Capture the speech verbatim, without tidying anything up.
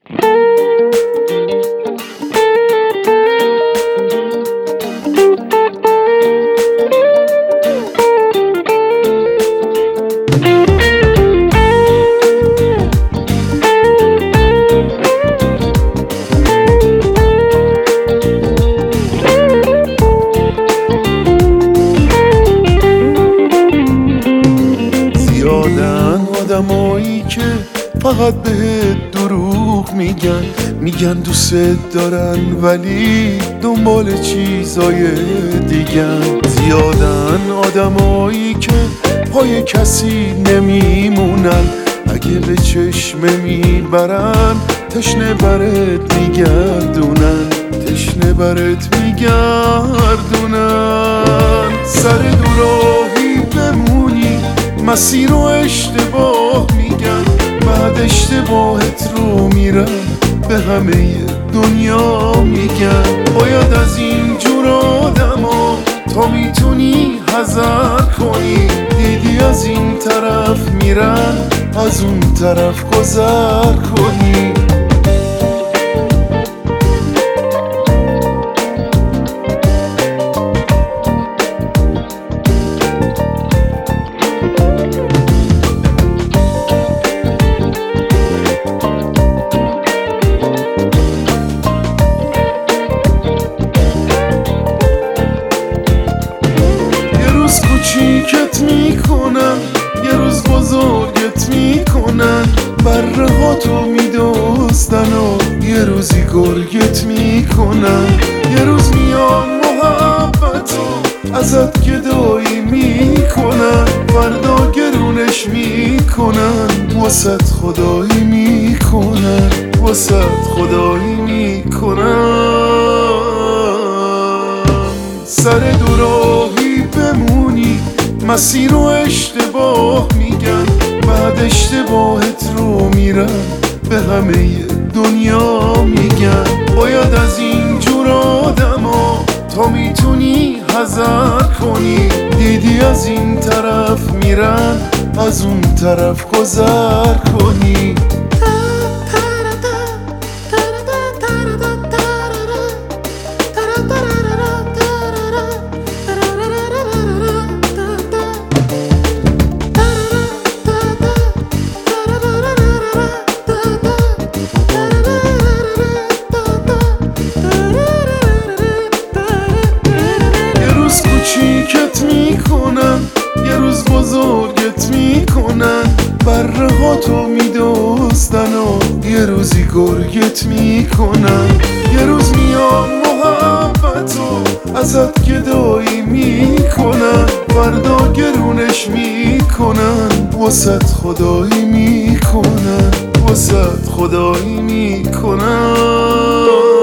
زیادن آدمایی که فقط بهت دروغ میگن، میگن دوست دارن ولی دنبال چیزای دیگن. زیادن آدمایی که پای کسی نمیمونن، اگه به چشمه میبرن تشنه برت میگردونن، تشنه برت میگردونن. سر دوراهی بمونی مسیر رو اشتباه میگن، بعد اشتباهت رو میرن به همه دنیا میگن. باید از این جور آدما تا میتونی حذر کنی، دیدی از این طرف میرن از اون طرف گذر کنی. کوچیکت میکنن یه روز بزرگت میکنن، بره ها تو میدوستن و یه روزی گرگت میکنن. یه روز میان محبتو ازت گدایی میکنن، فردا گرونش میکنن واسط خدایی میکنن، واسط خدایی میکنن. سر دوراهی بمونی مسیر رو اشتباه میگن، بعد اشتباهت رو میرن به همه دنیا میگن. باید از این جور آدما تا میتونی حذر کنی، دیدی از این طرف میرن از اون طرف گذر کنی. کوچیکت میکنن یه روز بزرگت میکنن، بره ها تو میدوستن و یه روزی گرگت میکنن. یه روز میان محبتو ازت گدایی میکنن، فردا گرونش میکنن واسط خدایی میکنن، واسط خدایی میکنن.